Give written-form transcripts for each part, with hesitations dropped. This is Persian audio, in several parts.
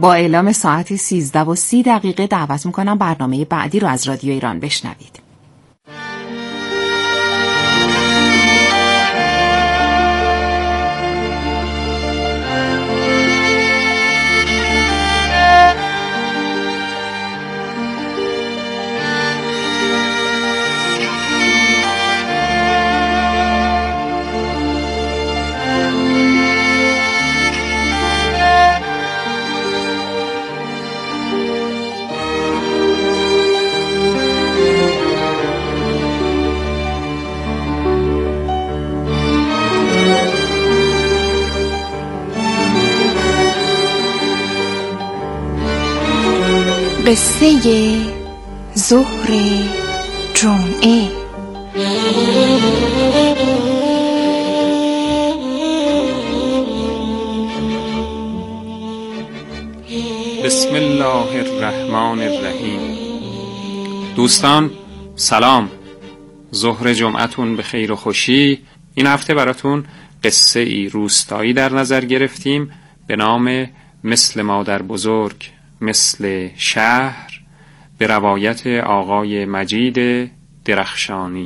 با اعلام ساعت 13:30 دعوت میکنم برنامه بعدی رو از رادیو ایران بشنوید. قصه ظهر جمعه. بسم الله الرحمن الرحیم. دوستان سلام، ظهر جمعتون به خیر و خوشی. این هفته براتون قصه ای روستایی در نظر گرفتیم به نام مثل مادر بزرگ مثل شهر، به روایت آقای مجید درخشانی.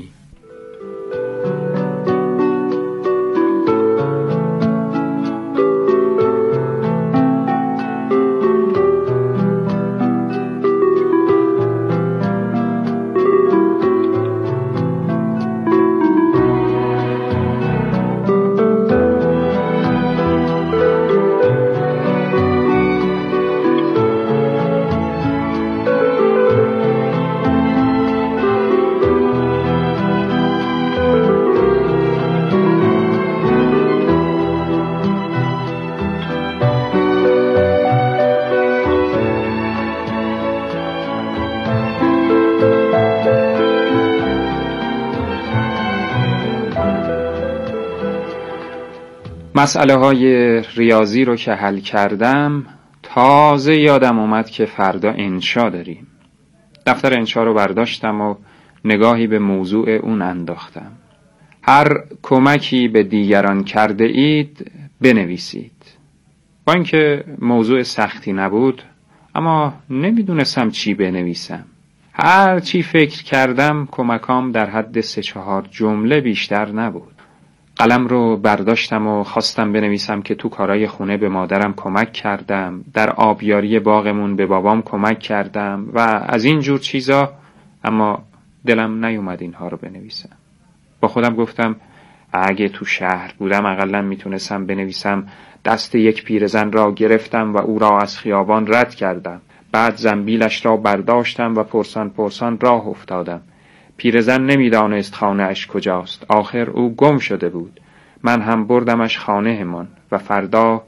مسئله های ریاضی رو که حل کردم تازه یادم اومد که فردا انشا داریم. دفتر انشا رو برداشتم و نگاهی به موضوع اون انداختم. هر کمکی به دیگران کرده اید بنویسید. با اینکه موضوع سختی نبود اما نمیدونستم چی بنویسم. هر چی فکر کردم کمکام در حد 3-4 جمله بیشتر نبود. قلم رو برداشتم و خواستم بنویسم که تو کارهای خونه به مادرم کمک کردم، در آبیاری باغمون به بابام کمک کردم و از این جور چیزا، اما دلم نیومد اینها رو بنویسم. با خودم گفتم اگه تو شهر بودم اقلن میتونستم بنویسم دست یک پیرزن را گرفتم و او را از خیابان رد کردم. بعد زنبیلش را برداشتم و پرسان پرسان راه افتادم. پیرزن نمیدانست خانه اش کجاست. آخر او گم شده بود. من هم بردمش خانه همان و فردا.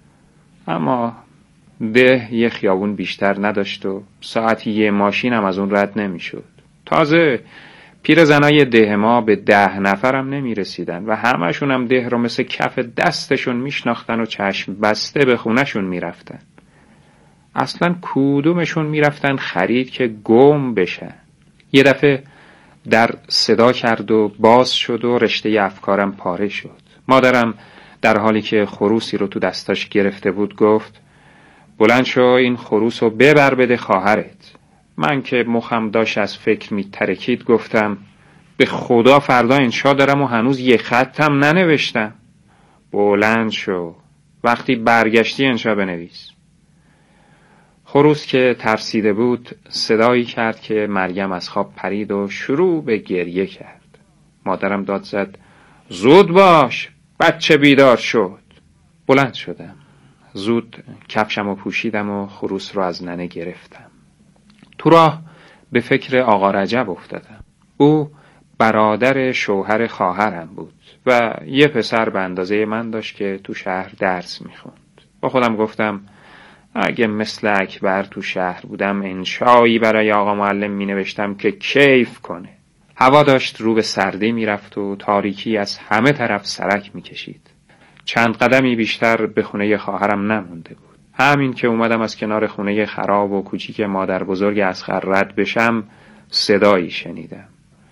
اما ده یه خیابون بیشتر نداشت و ساعتی یه ماشین هم از اون رد نمیشد. تازه پیرزنای ده ما به 10 نفرم نمی رسیدن و همشون هم ده رو مثل کف دستشون میشناختن و چشم بسته به خونهشون میرفتن. اصلا کدومشون میرفتن خرید که گم بشن. یه دفعه در صدا کرد و باز شد و رشته افکارم پاره شد. مادرم در حالی که خروسی رو تو دستاش گرفته بود گفت بلند شو این خروس رو ببر بده خواهرت. من که مخم داشت از فکر میترکید گفتم به خدا فردا انشا دارم و هنوز یه خطم ننوشتم. بلند شو، وقتی برگشتی انشا بنویس. خروس که ترسیده بود صدایی کرد که مریم از خواب پرید و شروع به گریه کرد. مادرم داد زد زود باش، بچه بیدار شد. بلند شدم، زود کفشم رو پوشیدم و خروس رو از ننه گرفتم. تو راه به فکر آقا رجب افتادم. او برادر شوهر خواهرم بود و یه پسر به اندازه من داشت که تو شهر درس میخوند. با خودم گفتم اگه مثل اکبر تو شهر بودم انشایی برای آقا معلم می نوشتم که کیف کنه. هوا داشت رو به سردی می رفت و تاریکی از همه طرف سرک می کشید. چند قدمی بیشتر به خونه خواهرم نمونده بود. همین که اومدم از کنار خونه خراب و کوچیک مادر بزرگ اصغر رد بشم صدایی شنیدم.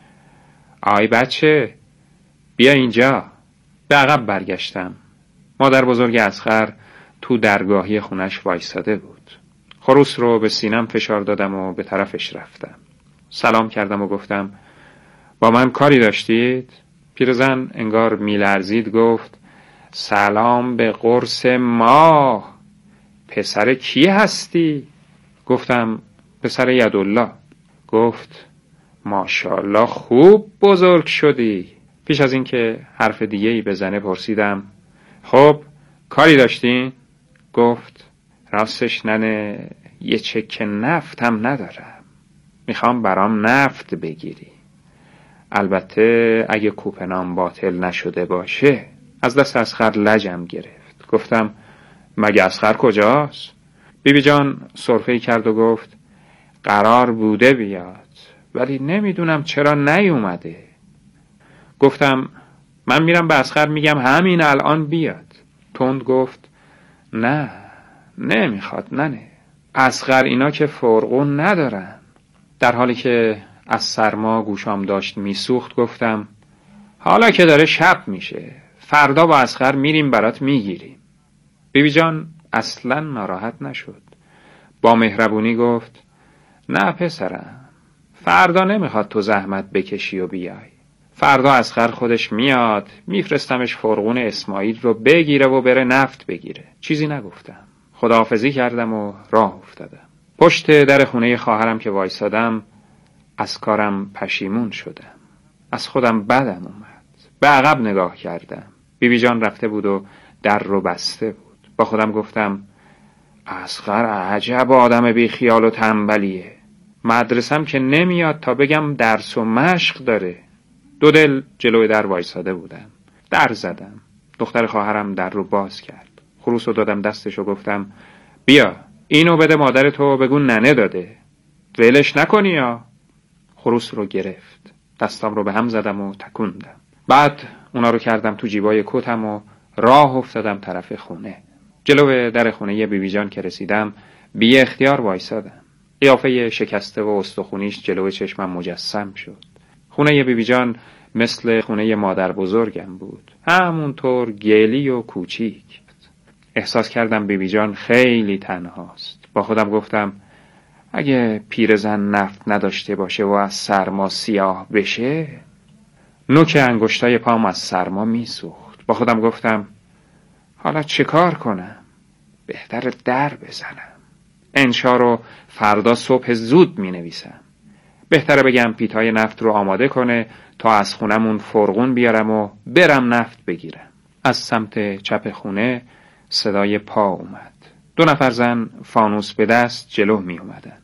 آی بچه بیا اینجا. به عقب برگشتم. مادر بزرگ اصغر تو درگاهی خونش وایساده بود. خروس رو به سینم فشار دادم و به طرفش رفتم. سلام کردم و گفتم با من کاری داشتید؟ پیرزن انگار میلرزید گفت سلام به قرص ماه. پسر کی هستی؟ گفتم پسر یدالله. گفت ماشاءالله خوب بزرگ شدی. پیش از اینکه حرف دیگه‌ای بزنه پرسیدم خب کاری داشتین؟ گفت راستش ننه یه چک نفت هم ندارم. میخوام برام نفت بگیری. البته اگه کوپنام باطل نشده باشه. از دست اصغر لجم گرفت. گفتم مگه اصغر کجاست؟ بیبی جان سرفه‌ای کرد و گفت قرار بوده بیاد ولی نمیدونم چرا نیومده. گفتم من میرم به اصغر میگم همین الان بیاد. تند گفت نه نمیخواد ننه. اصغر اینا که فرقون ندارن. در حالی که از سرما گوشام داشت میسوخت گفتم حالا که داره شب میشه فردا با اصغر میریم برات میگیریم. بیبی جان اصلا ناراحت نشد. با مهربونی گفت نه پسرم فردا نمیخواد تو زحمت بکشی و بیای. فردا اصغر خودش میاد میفرستمش فرقون اسماعیل رو بگیره و بره نفت بگیره. چیزی نگفتم. خداحافظی کردم و راه افتادم. پشت در خونه خواهرم که وایسادم از کارم پشیمون شدم. از خودم بدم اومد. به عقب نگاه کردم. بیبی جان رفته بود و در رو بسته بود. با خودم گفتم اصغر عجب آدم بی خیال و تنبلیه. مدرسم که نمیاد تا بگم درس و مشق داره. دو دل جلوی در وایساده بودم. در زدم. دختر خواهرم در رو باز کرد. خروس رو دادم دستش و گفتم بیا اینو بده مادر تو بگو ننه داده. ولش نکنی یا. خروس رو گرفت. دستام رو به هم زدم و تکوندم. بعد اونا رو کردم تو جیبای کتم و راه افتادم طرف خونه. جلو در خونه بیبی جان که رسیدم بی اختیار وایسادم. قیافه شکسته و استخونیش جلو چشمم مجسم شد. خونه بیبی جان مثل خونه مادر بزرگم بود. همونطور گلی و کوچیک. احساس کردم بیبی جان خیلی تنهاست. با خودم گفتم اگه پیرزن نفت نداشته باشه و از سرما سیاه بشه. نوک انگشتای پام از سرما میسوخت. با خودم گفتم حالا چه کار کنم؟ بهتر در بزنم. انشا رو فردا صبح زود می نویسم. بهتره بگم پیتای نفت رو آماده کنه تا از خونمون فرقون بیارم و برم نفت بگیرم. از سمت چپ خونه صدای پا اومد. 2 نفر زن فانوس به دست جلو می اومدن.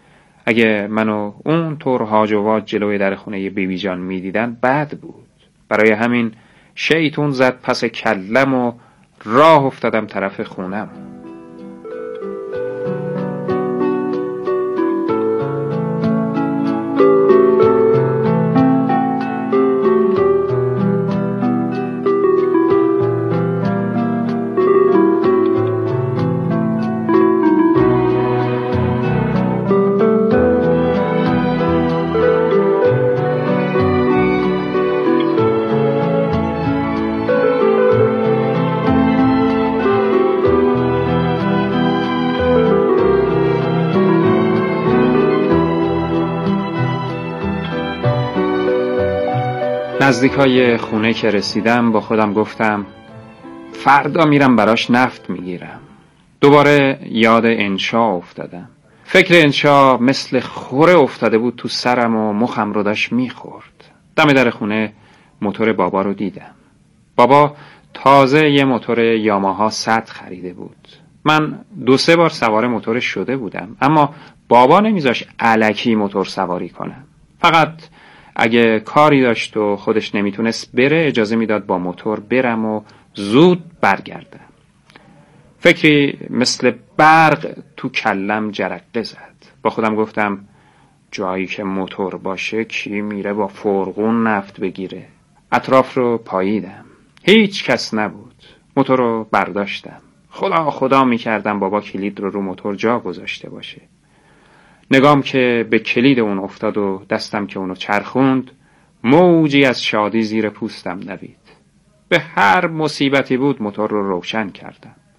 اگه منو اون طور هاج و واج جلوی در خونه بیبی جان می دیدن بد بود. برای همین شیطون زد پس کلم و راه افتادم طرف خونم. نزدیکای خونه که رسیدم با خودم گفتم فردا میرم براش نفت میگیرم. دوباره یاد انشا افتادم. فکر انشا مثل خوره افتاده بود تو سرم و مخم رو داشت میخورد. دم در خونه موتور بابا رو دیدم. بابا تازه یه موتور یاماها 100 خریده بود. من 2-3 بار سوار موتورش شده بودم اما بابا نمیذاش الکی موتور سواری کنم. فقط اگه کاری داشت و خودش نمیتونست بره اجازه میداد با موتور برم و زود برگردم. فکری مثل برق تو کلم جرقه زد. با خودم گفتم جایی که موتور باشه کی میره با فرقون نفت بگیره؟ اطراف رو پاییدم. هیچ کس نبود. موتور رو برداشتم. خدا میکردم بابا کلید رو موتور جا گذاشته باشه. نگام که به کلید اون افتاد و دستم که اونو چرخوند موجی از شادی زیر پوستم دوید. به هر مصیبتی بود موتور رو روشن کردم.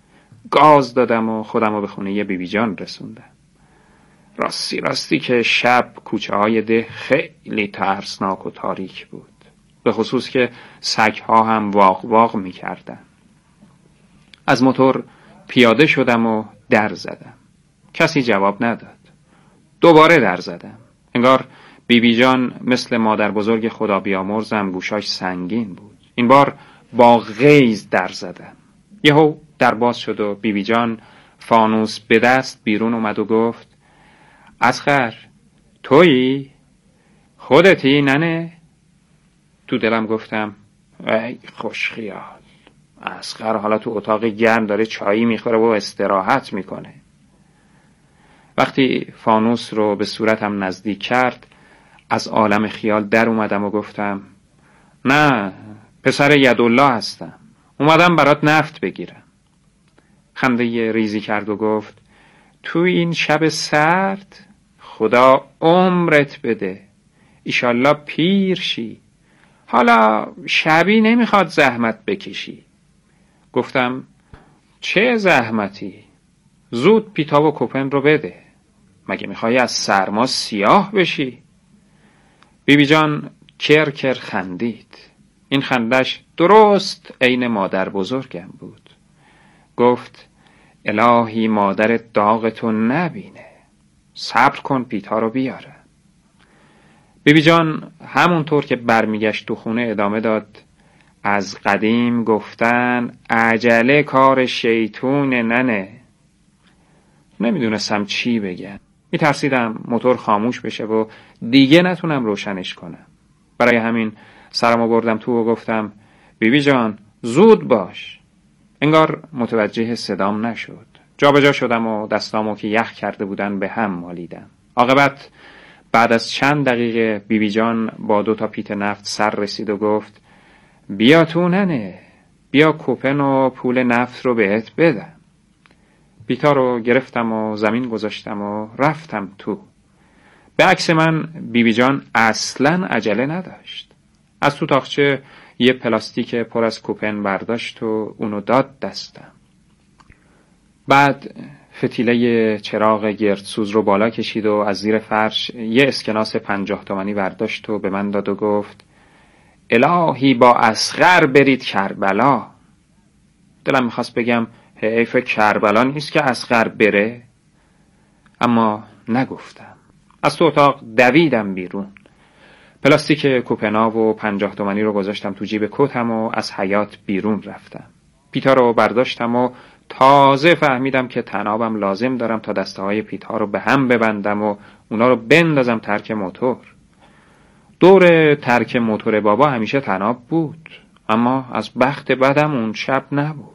گاز دادم و خودم رو به خونه بیبی جان رسوندم. راستی که شب کوچه های ده خیلی ترسناک و تاریک بود، به خصوص که سگ‌ها هم واق واق می‌کردن. از موتور پیاده شدم و در زدم. کسی جواب نداد. دوباره در زدم. انگار بیبی جان مثل مادر بزرگ خدا بیامرزم گوشاش سنگین بود. این بار با غیظ در زدم. یهو در باز شد و بیبی جان فانوس به دست بیرون اومد و گفت: اصغر، تویی؟ خودتی ننه؟ تو دلم گفتم ای خوش خیال، اصغر حالا تو اتاق گرم داره چایی میخوره و استراحت میکنه. وقتی فانوس رو به صورتم نزدیک کرد از عالم خیال در اومدم و گفتم: نه، پسر یدالله هستم، اومدم برات نفت بگیرم. خنده ریزی کرد و گفت: تو این شب سرد خدا عمرت بده، ایشالله پیر شی، حالا شبی نمیخواد زحمت بکشی. گفتم: چه زحمتی؟ زود پیتا و کوپن رو بده، مگه میخوای از سرما سیاه بشی؟ بیبی جان کر خندید. این خندش درست عین مادر بزرگم بود. گفت: الهی مادرت داغتو نبینه، صبر کن پیتا رو بیاره. بیبی جان همونطور که برمیگشت تو خونه ادامه داد: از قدیم گفتن عجله کار شیطون ننه. نمیدونستم چی بگم. میترسیدم موتور خاموش بشه و دیگه نتونم روشنش کنم. برای همین سرمو بردم تو و گفتم: بیبی جان زود باش. انگار متوجه صدام نشد. جابجا شدم و دستامو که یخ کرده بودن به هم مالیدم. عاقبت بعد از چند دقیقه بیبی جان با 2 تا پیت نفت سر رسید و گفت: بیا تو ننه، بیا کوپن و پول نفت رو بهت بدم. پیتا رو گرفتم و زمین گذاشتم و رفتم تو. به عکس من بیبی جان اصلاً عجله نداشت. از تو تاقچه یه پلاستیک پر از کوپن برداشت و اونو داد دستم. بعد فتیله چراغ گردسوز رو بالا کشید و از زیر فرش یه اسکناس 50 تومانی برداشت و به من داد و گفت: الهی با اصغر برید کربلا. دلم میخواست بگم حیف کربلا نیست که اصغر بره، اما نگفتم. از تو اتاق دویدم بیرون. پلاستیک کوپنا و 50 تومانی رو گذاشتم تو جیب کتم و از حیاط بیرون رفتم. پیتا رو برداشتم و تازه فهمیدم که طنابم لازم دارم تا دسته های پیتا رو به هم ببندم و اونا رو بندازم ترک موتور. دور ترک موتور بابا همیشه طناب بود، اما از بخت بدم اون شب نبود.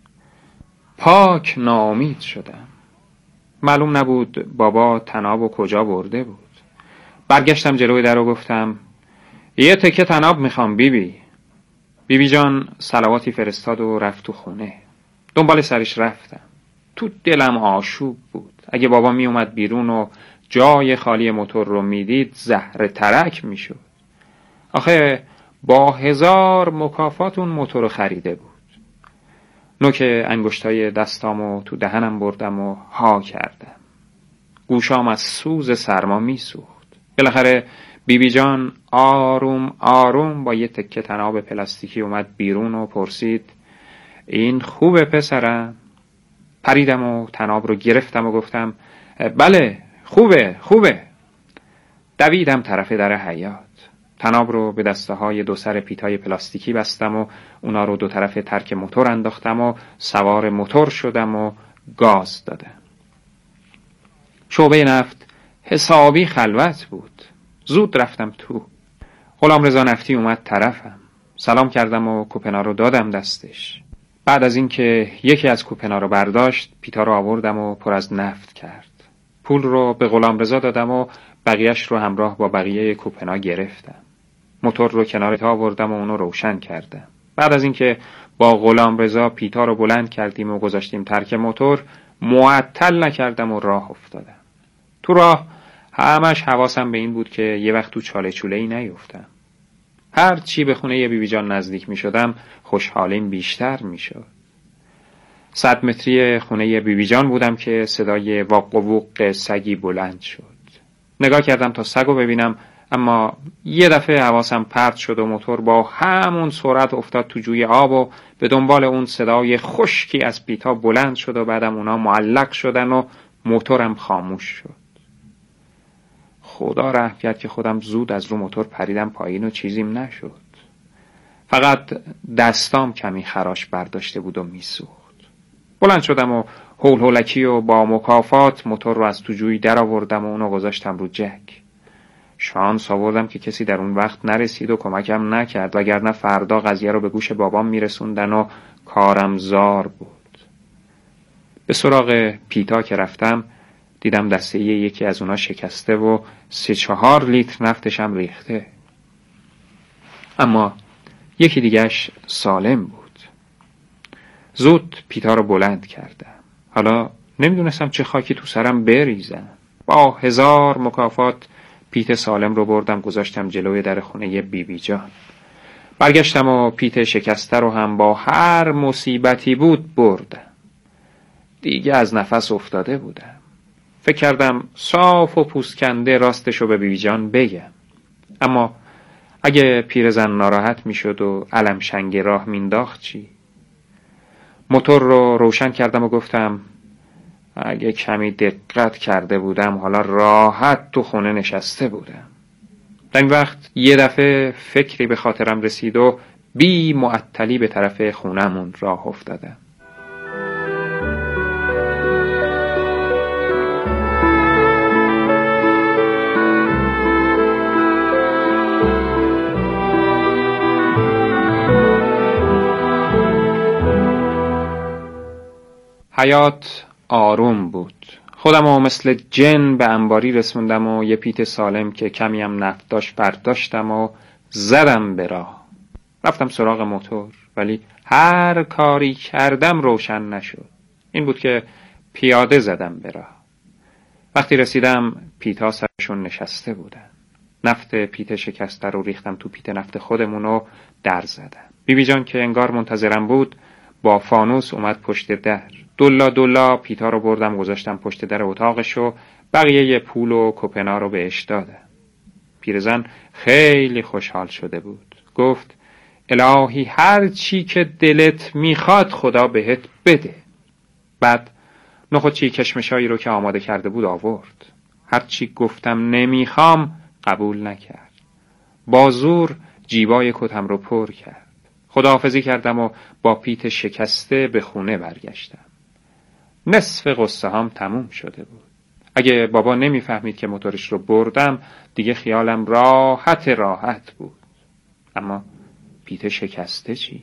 پاک ناامید شدم. معلوم نبود بابا طنابو کجا برده بود. برگشتم جلوی در و گفتم: یه تکه طناب میخوام بیبی. بیبی جان صلواتی فرستاد و رفت تو خونه. دنبال سرش رفتم. تو دلم آشوب بود. اگه بابا می اومد بیرون و جای خالی موتور رو میدید زهر ترک میشد. آخه با 1000 مکافات اون موتور رو خریده بود. نوک انگشتای دستامو تو دهنم بردم و ها کردم. گوشام از سوز سرما میسوخت. بالاخره بیبی جان آروم آروم با یه تکه طناب پلاستیکی اومد بیرون و پرسید: این خوبه پسرم؟ پریدم و طناب رو گرفتم و گفتم: بله خوبه. دویدم طرف در حیاط. طناب رو به دسته های 2 سر پیتای پلاستیکی بستم و اونا رو 2 طرف ترک موتور انداختم و سوار موتور شدم و گاز دادم. شعبه نفت حسابی خلوت بود. زود رفتم تو. غلامرضا نفتی اومد طرفم. سلام کردم و کوپنا رو دادم دستش. بعد از اینکه یکی از کوپنا رو برداشت، پیتا رو آوردم و پر از نفت کرد. پول رو به غلامرضا دادم و بقیهش رو همراه با بقیه کوپنا گرفتم. موتور رو کنار تا آوردم و اونو روشن کردم. بعد از اینکه با غلامرضا پیتا رو بلند کردیم و گذاشتیم ترک موتور، معطل نکردم و راه افتادم. تو راه همش حواسم به این بود که یه وقت تو چاله چوله‌ای نیفتم. هر چی به خونه بیبی جان نزدیک می شدم خوشحالیم بیشتر می شد. 100 متری خونه بیبی جان بودم که صدای واق و ووق سگی بلند شد. نگاه کردم تا سگو ببینم، اما یه دفعه حواسم پرت شد و موتور با همون سرعت افتاد تو جوی آب و به دنبال اون صدای خشکی از پیتا بلند شد و بعدم اونا معلق شدن و موتورم خاموش شد. خدا رحم کرد که خودم زود از رو موتور پریدم پایین و چیزیم نشد. فقط دستام کمی خراش برداشته بود و میسوخت. بلند شدم و هول هولکی و با مکافات موتور رو از تو جوی در آوردم و اونو گذاشتم رو جک. شانس آوردم که کسی در اون وقت نرسید و کمکم نکرد، وگرنه فردا قضیه رو به گوش بابام میرسوندن و کارم زار بود. به سراغ پیتا که رفتم دیدم دسته یکی از اونا شکسته و 3-4 لیتر نفتشم ریخته. اما یکی دیگهش سالم بود. زود پیتا رو بلند کردم. حالا نمیدونستم چه خاکی تو سرم بریزم. با 1000 مکافات پیت سالم رو بردم گذاشتم جلوی در خونه بیبی جان. برگشتم و پیت شکسته رو هم با هر مصیبتی بود بردم. دیگه از نفس افتاده بودم. فکر کردم صاف و پوسکنده راستشو به بیبی جان بگم. اما اگه پیرزن ناراحت میشد و علم شنگ راه مینداخت چی؟ موتور رو روشن کردم و گفتم اگه کمی دقت کرده بودم حالا راحت تو خونه نشسته بودم. در این وقت یه دفعه فکری به خاطرم رسید و بی معطلی به طرف خونمون راه افتادم. حیات آروم بود. خودمو مثل جن به انباری رسوندم و یه پیت سالم که کمی هم نفت داشت برداشتم و زدم به راه. رفتم سراغ موتور، ولی هر کاری کردم روشن نشد. این بود که پیاده زدم به راه. وقتی رسیدم پیتا سرشون نشسته بودن. نفت پیت شکسته رو ریختم تو پیت نفت خودمون و در زدم. بیبی جان که انگار منتظرم بود با فانوس اومد پشت در. دلا پیتا رو بردم گذاشتم پشت در اتاقش و بقیه پول و کوپنا رو بهش دادم. پیرزن خیلی خوشحال شده بود. گفت الهی هر چی که دلت میخواد خدا بهت بده. بعد نخودچی کشمشایی رو که آماده کرده بود آورد. هر چی گفتم نمیخوام قبول نکرد. با زور جیبای کتم رو پر کرد. خداحافظی کردم و با پیت شکسته به خونه برگشتم. نصف قصه هم تموم شده بود. اگه بابا نمیفهمید که موتورش رو بردم دیگه خیالم راحت بود. اما پیت شکسته چی؟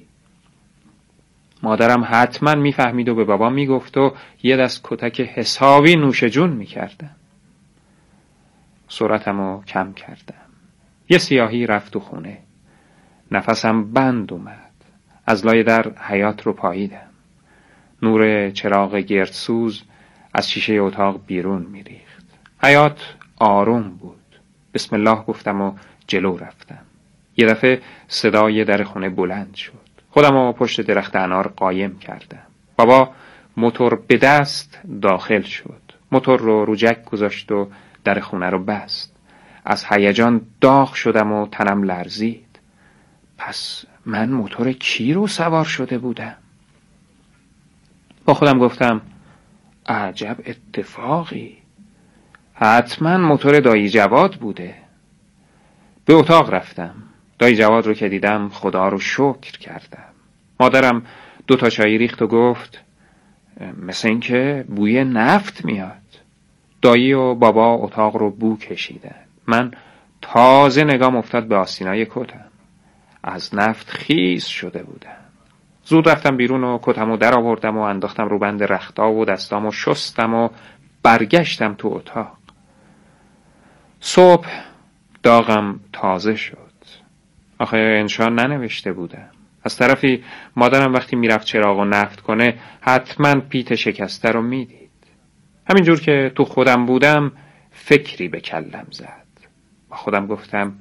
مادرم حتما میفهمید و به بابا میگفت و یه دست کتک حسابی نوش جون میکردم. سرعتمو کم کردم. یه سیاهی رفت تو خونه. نفسم بند اومد. از لای در حیات رو پاییدم. نور چراغ گردسوز از شیشه اتاق بیرون میریخت. حیات آروم بود. بسم الله گفتم و جلو رفتم. یه دفعه صدای در خونه بلند شد. خودم رو پشت درخت انار قایم کردم. بابا موتور به دست داخل شد. موتور رو جک گذاشت و در خونه رو بست. از هیجان داغ شدم و تنم لرزید. پس من موتور کی رو سوار شده بودم؟ با خودم گفتم عجب اتفاقی. حتما موتور دایی جواد بوده. به اتاق رفتم. دایی جواد رو که دیدم خدا رو شکر کردم. مادرم 2 تا چای ریخت و گفت مثل این که بوی نفت میاد. دایی و بابا اتاق رو بو کشیدن. من تازه نگام افتاد به آستینای کتم. از نفت خیس شده بودم. زود رفتم بیرون و کتمو در آوردم و انداختم رو بند رختا و دستامو شستم و برگشتم تو اتاق. صبح داغم تازه شد. آخه انشان ننوشته بودم. از طرفی مادرم وقتی میرفت چراغ و نفت کنه حتما پیت شکسته رو میدید. همینجور که تو خودم بودم فکری به کلم زد. با خودم گفتم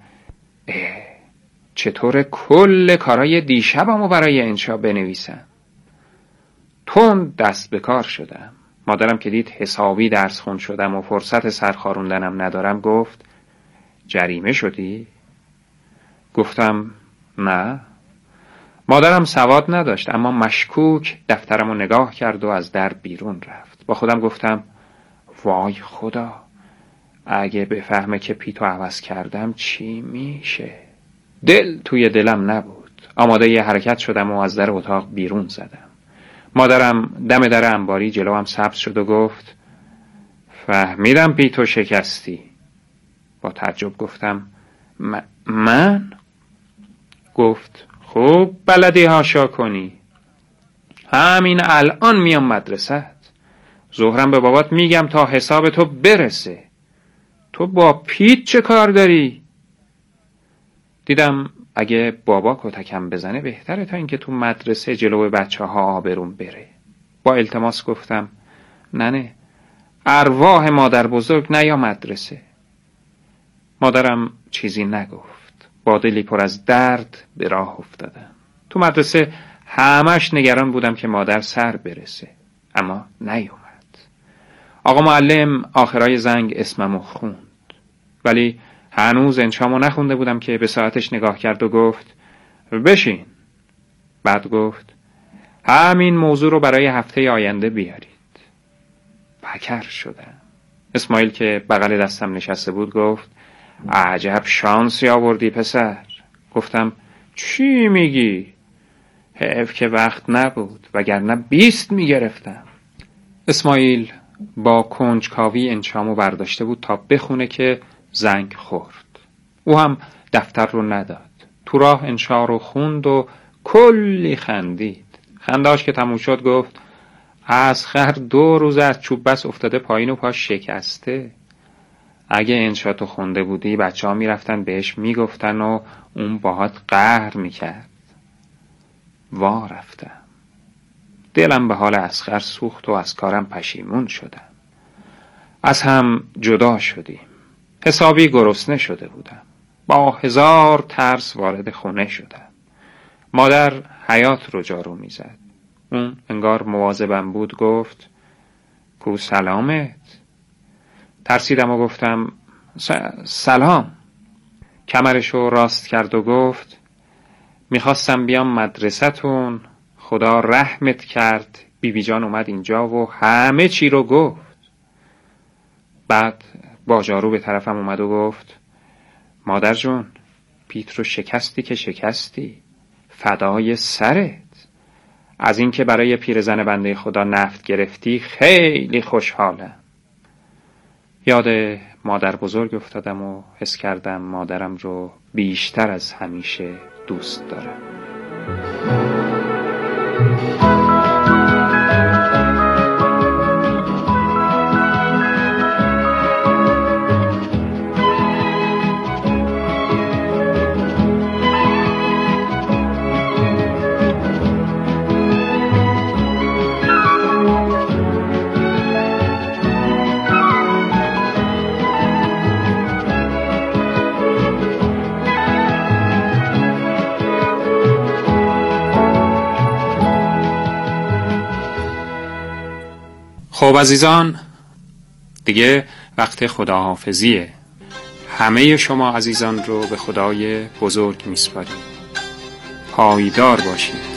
چطور کل کارای دیشبمو برای انشا بنویسم؟ تند دست به کار شدم. مادرم که دید حسابی درس خون شدم و فرصت سرخاروندنم ندارم گفت جریمه شدی؟ گفتم نه. مادرم سواد نداشت اما مشکوک دفترمو نگاه کرد و از در بیرون رفت. با خودم گفتم وای خدا، اگه بفهمه که پیتو عوض کردم چی میشه؟ دل توی دلم نبود. آماده یه حرکت شدم و از در اتاق بیرون زدم. مادرم دم در انباری جلوم سبز شد و گفت فهمیدم پیتو شکستی. با تعجب گفتم من؟ گفت خوب بلدی هاشا کنی. همین الان میام مدرسه. ظهرم به بابات میگم تا حساب تو برسه. تو با پیت چه کار داری؟ دیدم اگه بابا کتکم بزنه بهتره تا اینکه تو مدرسه جلو بچه ها آبروم بره. با التماس گفتم ننه، ارواح مادر بزرگ نیا مدرسه. مادرم چیزی نگفت. با دلی پر از درد به راه افتادم. تو مدرسه همش نگران بودم که مادر سر برسه، اما نیومد. آقا معلم آخرای زنگ اسممو خوند، ولی هنوز انشامو نخونده بودم که به ساعتش نگاه کرد و گفت بشین. بعد گفت همین موضوع رو برای هفته آینده بیارید. پکر شدم. اسماعیل که بغل دستم نشسته بود گفت عجب شانسی آوردی پسر. گفتم چی میگی؟ حیف که وقت نبود، وگرنه 20 میگرفتم. اسماعیل با کنجکاوی انشامو برداشته بود تا بخونه که زنگ خورد. او هم دفتر رو نداد. تو راه انشا رو خوند و کلی خندید. خنداش که تموم شد گفت اصغر 2 روز از چوب بس افتاده پایین و پاش شکسته. اگه انشا تو خونده بودی بچه ها میرفتن بهش میگفتن و اون باهات قهر میکرد. وا رفتم. دلم به حال اصغر سوخت و از کارم پشیمون شدم. از هم جدا شدیم. حسابی گرسنه شده بودم. با 1000 ترس وارد خونه شدم. مادر حیاط رو جارو میزد. اون انگار مواظبم بود گفت کو سلامت؟ ترسیدم و گفتم سلام. کمرشو راست کرد و گفت میخواستم بیام مدرسه‌تون، خدا رحمت کرد بیبی جان اومد اینجا و همه چی رو گفت. بعد با جارو به طرفم اومد و گفت مادر جون، پیت رو شکستی که شکستی، فدای سرت. از این که برای پیرزن بنده خدا نفت گرفتی خیلی خوشحالم. یاد مادر بزرگ افتادم و حس کردم مادرم رو بیشتر از همیشه دوست دارم. خب عزیزان، دیگه وقت خداحافظیه. همه شما عزیزان رو به خدای بزرگ میسپاریم. پایدار باشید.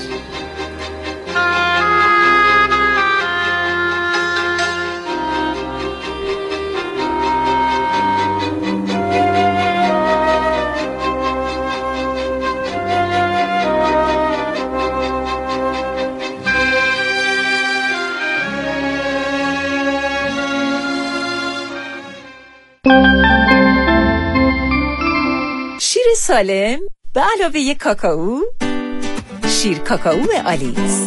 شیر سالم به علاوه کاکائو، شیر کاکائو آلیس،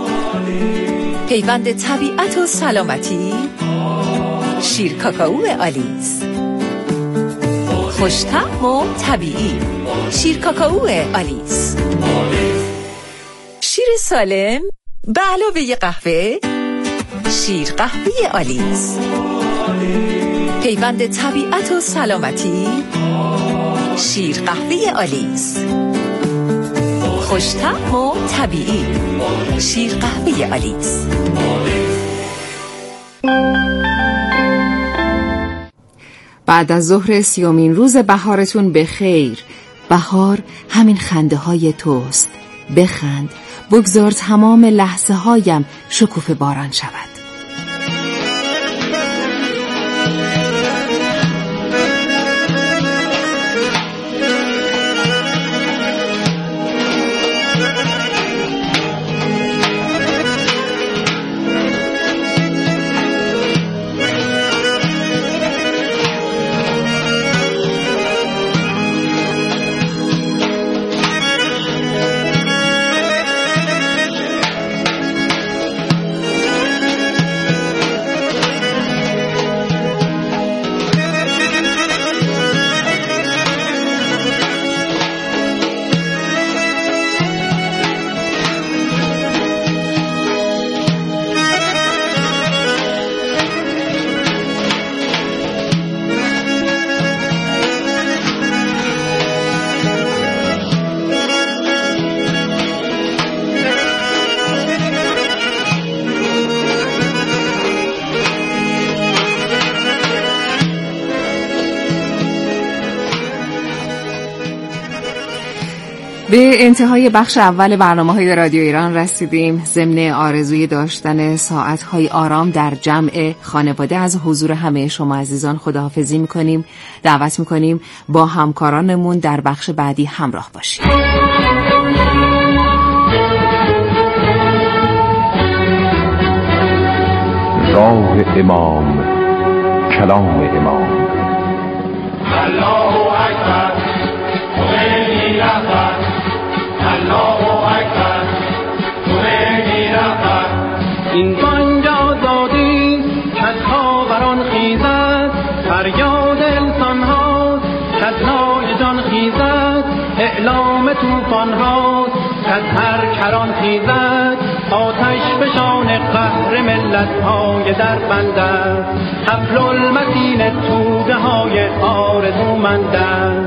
پیوند طبیعت و سلامتی، شیر کاکائو آلیس، خوش‌طعم و طبیعی، شیر کاکائو آلیس. شیر سالم به علاوه قهوه، شیر قهوه آلیس، پیوند طبیعت و سلامتی، شیر قهوه آلیس، خوش‌طعم و طبیعی. شیر قهوه آلیس. بعد از ظهر 30مین روز بهارتون به خیر. بهار همین خنده های توست. بخند، بگذار تمام لحظه هایم شکوفه باران شود. به انتهای بخش اول برنامه‌های رادیو ایران رسیدیم. ضمن آرزوی داشتن ساعت‌های آرام در جمع خانواده از حضور همه شما عزیزان خداحافظی می‌کنیم. دعوت می‌کنیم با همکارانمون در بخش بعدی همراه باشید. راه امام، کلام امام. الله اکبر، خمینی رهبر. الله اکبر، خمینی رهبر. این بانگ آزادی کز خاوران خیزد، فریاد انسان هاست کز نای جان خیزد، اعلام طوفان هاست کز هر کران خیزد، آتش فشان قهر ملت های در بنده، حبل المتین توده های آرزومنده.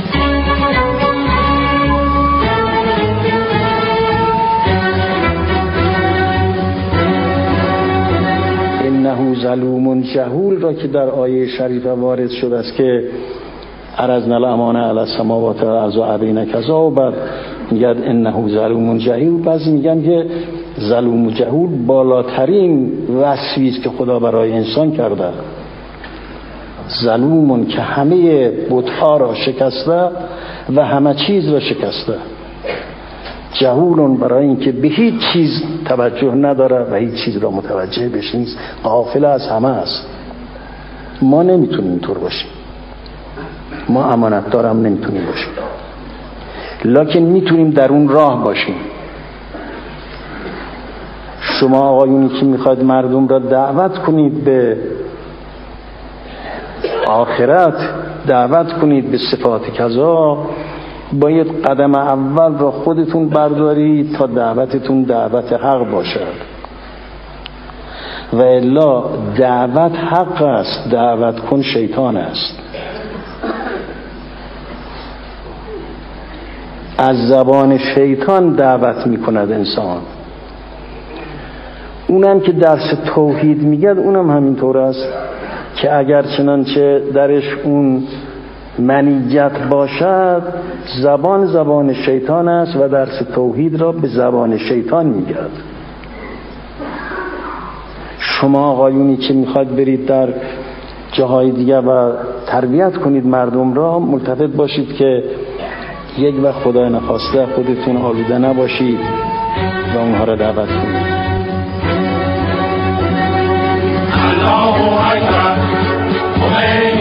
انه ظلوم جهول را که در آیه شریفه وارد شده است که عرضنا الامانه علی السماوات والارض و ابین کذا، و بعد میگن انه ظلوم جهول. بعضی میگن که ظلوم جهول بالاترین وصفی است که خدا برای انسان کرده. ظلومون که همه بت‌ها را شکسته و همه چیز را شکسته. جهولون برای اینکه به هیچ چیز توجه نداره و هیچ چیز را متوجه بهش نیست، غافل از همه است. ما نمیتونیم اینطور باشیم، ما امانت دارم نمیتونیم باشیم، لکن میتونیم در اون راه باشیم. شما آقایونی که میخواید مردم را دعوت کنید به آخرت، دعوت کنید به صفات کذا، باید قدم اول را خودتون بردارید تا دعوتتون دعوت حق باشد. و الا دعوت حق است، دعوت کن شیطان است. از زبان شیطان دعوت میکند انسان. اونم که درس توحید میگه اونم همینطور است که اگر چنانچه درش اون منیت باشد، زبان شیطان است و درس توحید را به زبان شیطان میگرد. شما آقایونی که میخواید برید در جاهای دیگه و تربیت کنید مردم را، ملتفت باشید که یک وقت خدای نخواسته خودتون آلوده نباشید و اونها را دعوت کنید. الله اکبر.